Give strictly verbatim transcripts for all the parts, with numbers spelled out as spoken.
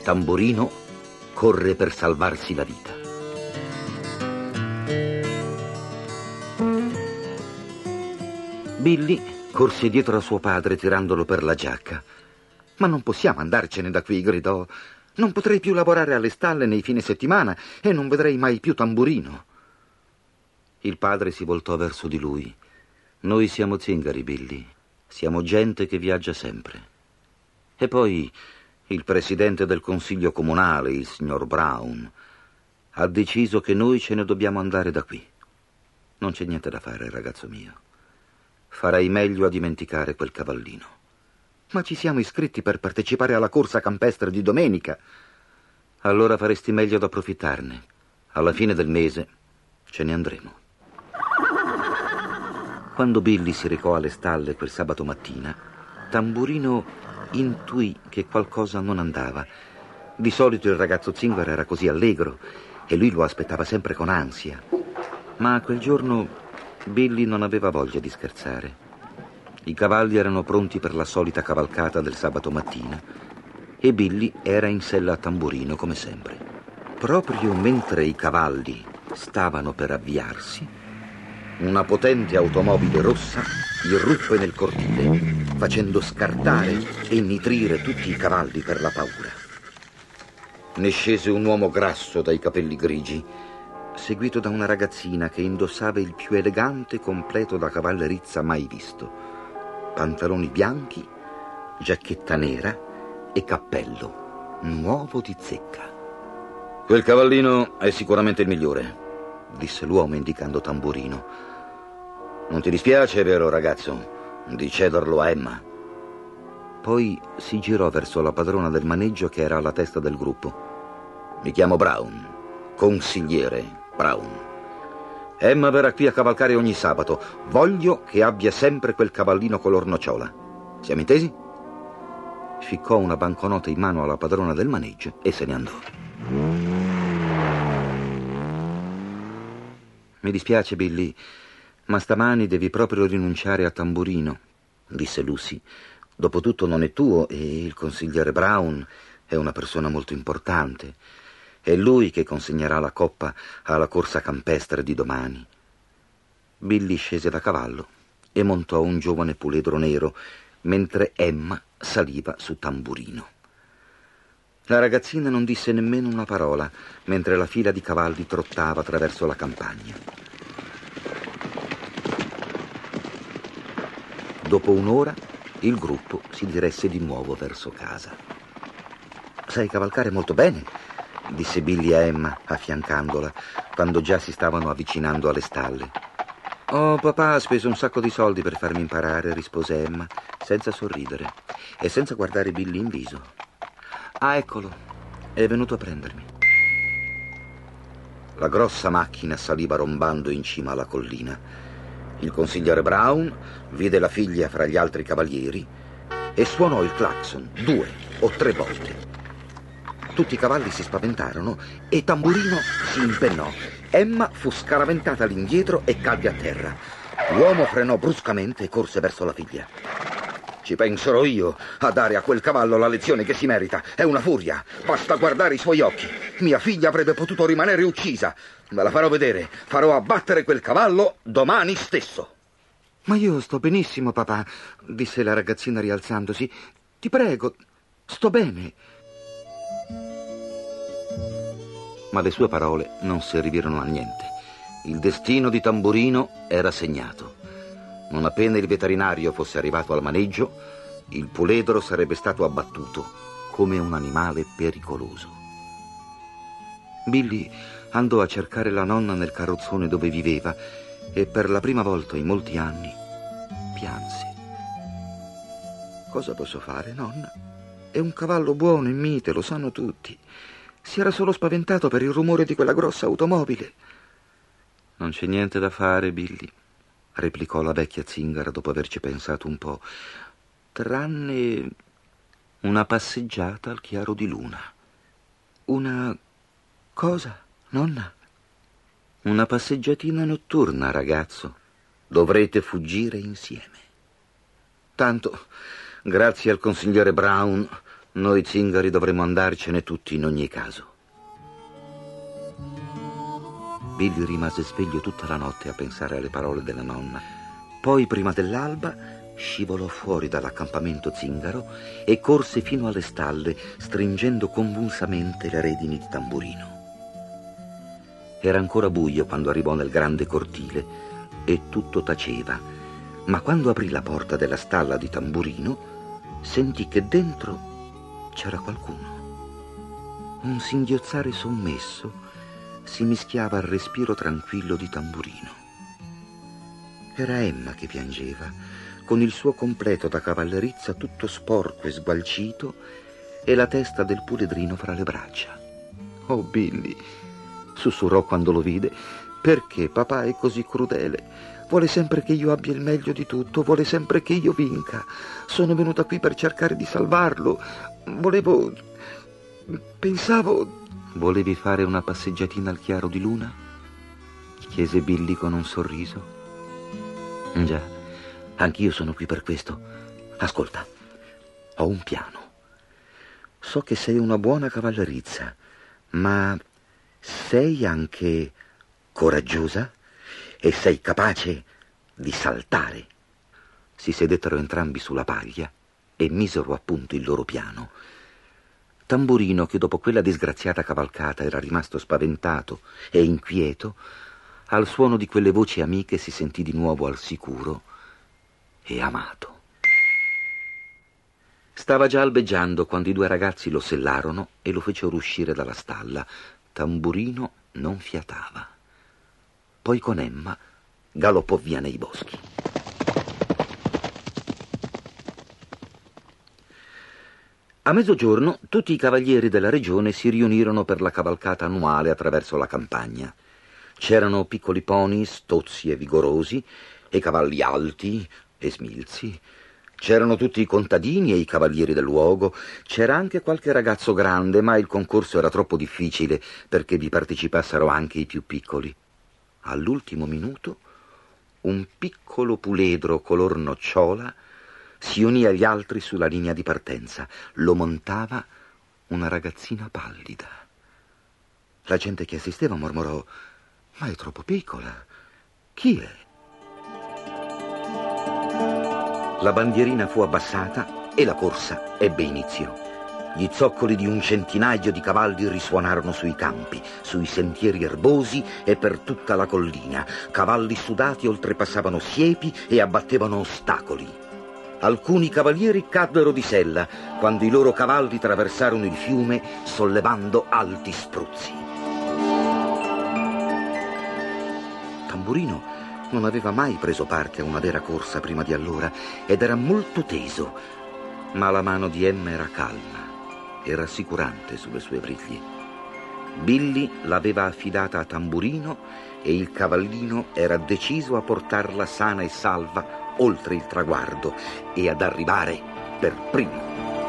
Tamburino corre per salvarsi la vita. Billy corse dietro a suo padre tirandolo per la giacca. «Ma non possiamo andarcene da qui», gridò. «Non potrei più lavorare alle stalle nei fine settimana e non vedrei mai più Tamburino». Il padre si voltò verso di lui. «Noi siamo zingari, Billy. Siamo gente che viaggia sempre. E poi il presidente del consiglio comunale, il signor Brown, ha deciso che noi ce ne dobbiamo andare da qui. Non c'è niente da fare, ragazzo mio. Farai meglio a dimenticare quel cavallino». «Ma ci siamo iscritti per partecipare alla corsa campestre di domenica». «Allora faresti meglio ad approfittarne. Alla fine del mese ce ne andremo». Quando Billy si recò alle stalle quel sabato mattina, Tamburino intuì che qualcosa non andava. Di solito il ragazzo zingaro era così allegro e lui lo aspettava sempre con ansia. Ma quel giorno Billy non aveva voglia di scherzare. I cavalli erano pronti per la solita cavalcata del sabato mattina e Billy era in sella a Tamburino come sempre. Proprio mentre i cavalli stavano per avviarsi, una potente automobile rossa irruppe nel cortile, facendo scartare e nitrire tutti i cavalli per la paura. Ne scese un uomo grasso dai capelli grigi, seguito da una ragazzina che indossava il più elegante completo da cavallerizza mai visto. Pantaloni bianchi, giacchetta nera e cappello nuovo di zecca. «Quel cavallino è sicuramente il migliore», disse l'uomo indicando Tamburino. «Non ti dispiace, vero ragazzo, di cederlo a Emma?» Poi si girò verso la padrona del maneggio che era alla testa del gruppo. «Mi chiamo Brown, consigliere Brown. Emma verrà qui a cavalcare ogni sabato. Voglio che abbia sempre quel cavallino color nocciola. Siamo intesi?» Ficcò una banconota in mano alla padrona del maneggio e se ne andò. «Mi dispiace, Billy, ma stamani devi proprio rinunciare a Tamburino», disse Lucy. «Dopotutto non è tuo e il consigliere Brown è una persona molto importante. È lui che consegnerà la coppa alla corsa campestre di domani». Billy scese da cavallo e montò un giovane puledro nero, mentre Emma saliva su Tamburino. La ragazzina non disse nemmeno una parola, mentre la fila di cavalli trottava attraverso la campagna. Dopo un'ora, il gruppo si diresse di nuovo verso casa. «Sai cavalcare molto bene», disse Billy a Emma, affiancandola, quando già si stavano avvicinando alle stalle. «Oh, papà ha speso un sacco di soldi per farmi imparare», rispose Emma, senza sorridere e senza guardare Billy in viso. «Ah, eccolo, è venuto a prendermi». La grossa macchina saliva rombando in cima alla collina. Il consigliere Brown vide la figlia fra gli altri cavalieri e suonò il clacson due o tre volte. Tutti i cavalli si spaventarono e Tamburino si impennò. Emma fu scaraventata all'indietro e cadde a terra. L'uomo frenò bruscamente e corse verso la figlia. «Ci penserò io a dare a quel cavallo la lezione che si merita. È una furia. Basta guardare i suoi occhi. Mia figlia avrebbe potuto rimanere uccisa. Me la farò vedere. Farò abbattere quel cavallo domani stesso». «Ma io sto benissimo, papà», disse la ragazzina rialzandosi. «Ti prego, sto bene». Ma le sue parole non servirono a niente. Il destino di Tamburino era segnato. Non appena il veterinario fosse arrivato al maneggio, il puledro sarebbe stato abbattuto come un animale pericoloso. Billy andò a cercare la nonna nel carrozzone dove viveva e per la prima volta in molti anni pianse. «Cosa posso fare, nonna? È un cavallo buono e mite, lo sanno tutti. Si era solo spaventato per il rumore di quella grossa automobile». «Non c'è niente da fare, Billy», replicò la vecchia zingara dopo averci pensato un po', «tranne una passeggiata al chiaro di luna». «Una cosa, nonna?» «Una passeggiatina notturna, ragazzo. Dovrete fuggire insieme. Tanto, grazie al consigliere Brown, Noi zingari dovremmo andarcene tutti in ogni caso. Billy rimase sveglio tutta la notte a pensare alle parole della nonna. Poi, prima dell'alba, scivolò fuori dall'accampamento zingaro e corse fino alle stalle, stringendo convulsamente le redini di Tamburino. Era ancora buio quando arrivò nel grande cortile e tutto taceva, ma quando aprì la porta della stalla di Tamburino sentì che dentro c'era qualcuno. Un singhiozzare sommesso si mischiava al respiro tranquillo di Tamburino. Era Emma che piangeva, con il suo completo da cavallerizza tutto sporco e sgualcito e la testa del puledrino fra le braccia. «Oh, Billy», sussurrò quando lo vide, «perché papà è così crudele? Vuole sempre che io abbia il meglio di tutto, vuole sempre che io vinca. Sono venuta qui per cercare di salvarlo. Volevo... pensavo...» «Volevi fare una passeggiatina al chiaro di luna?» chiese Billy con un sorriso. «Già, anch'io sono qui per questo. Ascolta, ho un piano. So che sei una buona cavallerizza, ma sei anche coraggiosa e sei capace di saltare». Si sedettero entrambi sulla paglia e misero a punto il loro piano. Tamburino, che dopo quella disgraziata cavalcata era rimasto spaventato e inquieto, al suono di quelle voci amiche si sentì di nuovo al sicuro e amato. Stava già albeggiando quando i due ragazzi lo sellarono e lo fecero uscire dalla stalla. Tamburino non fiatava. Poi con Emma galoppò via nei boschi. A mezzogiorno tutti i cavalieri della regione si riunirono per la cavalcata annuale attraverso la campagna. C'erano piccoli pony stozzi e vigorosi e cavalli alti e smilzi. C'erano tutti i contadini e i cavalieri del luogo. C'era anche qualche ragazzo grande, ma il concorso era troppo difficile perché vi partecipassero anche i più piccoli. All'ultimo minuto un piccolo puledro color nocciola si unì agli altri sulla linea di partenza. Lo montava una ragazzina pallida. La gente che assisteva mormorò: «Ma è troppo piccola. Chi è?» La bandierina fu abbassata e la corsa ebbe inizio. Gli zoccoli di un centinaio di cavalli risuonarono sui campi, sui sentieri erbosi e per tutta la collina. Cavalli sudati oltrepassavano siepi e abbattevano ostacoli. Alcuni cavalieri caddero di sella quando i loro cavalli traversarono il fiume sollevando alti spruzzi. Tamburino non aveva mai preso parte a una vera corsa prima di allora ed era molto teso, ma la mano di Emma era calma e rassicurante sulle sue briglie. Billy l'aveva affidata a Tamburino e il cavallino era deciso a portarla sana e salva oltre il traguardo e ad arrivare per primo.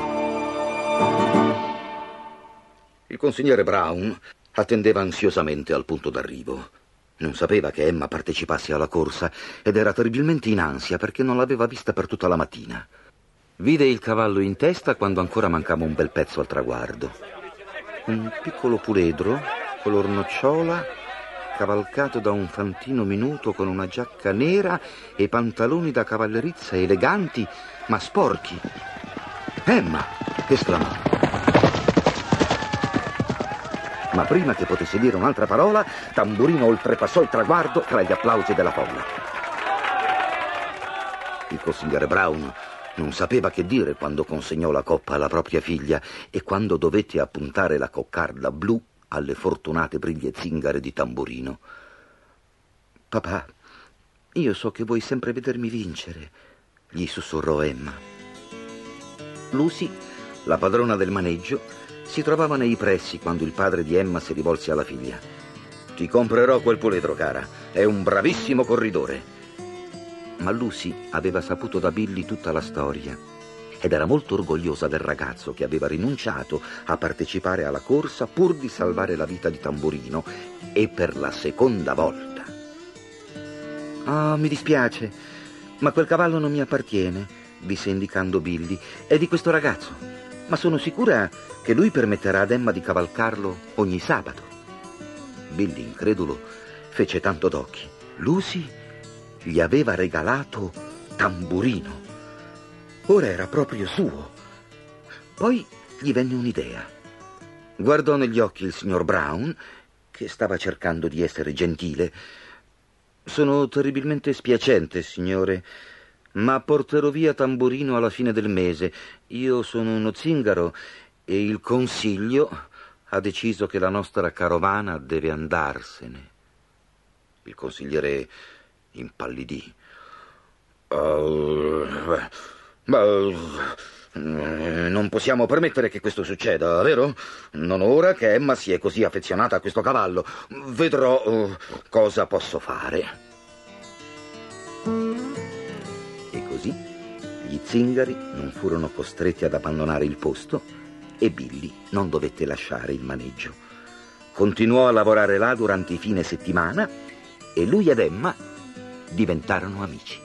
Il consigliere Brown attendeva ansiosamente al punto d'arrivo. Non sapeva che Emma partecipasse alla corsa ed era terribilmente in ansia perché non l'aveva vista per tutta la mattina. Vide il cavallo in testa quando ancora mancava un bel pezzo al traguardo. Un piccolo puledro, color nocciola, cavalcato da un fantino minuto con una giacca nera e pantaloni da cavallerizza eleganti ma sporchi. «Emma!» esclamò. Ma prima che potesse dire un'altra parola, Tamburino oltrepassò il traguardo tra gli applausi della folla. Il consigliere Brown non sapeva che dire quando consegnò la coppa alla propria figlia e quando dovette appuntare la coccarda blu alle fortunate briglie zingare di Tamburino. «Papà, io so che vuoi sempre vedermi vincere», gli sussurrò Emma. Lucy, la padrona del maneggio, si trovava nei pressi quando il padre di Emma si rivolse alla figlia. «Ti comprerò quel puledro, cara. È un bravissimo corridore». Ma Lucy aveva saputo da Billy tutta la storia ed era molto orgogliosa del ragazzo che aveva rinunciato a partecipare alla corsa pur di salvare la vita di Tamburino, e per la seconda volta. «Ah, mi dispiace, ma quel cavallo non mi appartiene», disse indicando Billy. «È di questo ragazzo. ma sono sicura che lui permetterà ad Emma di cavalcarlo ogni sabato. Billy, incredulo, fece tanto d'occhi. Lucy gli aveva regalato Tamburino. Ora era proprio suo. Poi gli venne un'idea. Guardò negli occhi il signor Brown, che stava cercando di essere gentile. «Sono terribilmente spiacente, signore, ma porterò via Tamburino alla fine del mese. Io sono uno zingaro e il consiglio ha deciso che la nostra carovana deve andarsene». Il consigliere impallidì. Uh, ma non possiamo permettere che questo succeda, vero? Non ora che Emma si è così affezionata a questo cavallo. Vedrò uh, cosa posso fare. E così gli zingari non furono costretti ad abbandonare il posto e Billy non dovette lasciare il maneggio. Continuò a lavorare là durante i fine settimana e lui ed Emma diventarono amici.